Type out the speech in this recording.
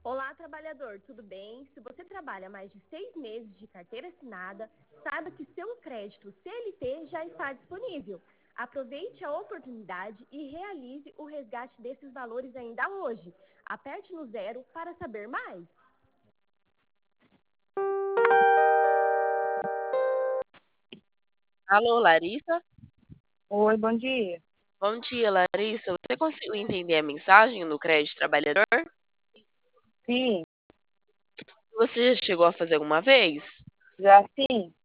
Olá, trabalhador, tudo bem? Se você trabalha mais de 6 meses de carteira assinada, saiba que seu crédito CLT já está disponível. Aproveite a oportunidade e realize o resgate desses valores ainda hoje. Aperte no 0 para saber mais. Alô, Larissa? Oi, bom dia. Bom dia, Larissa. Você conseguiu entender a mensagem no crédito trabalhador? Sim, Você já chegou a fazer alguma vez? já sim.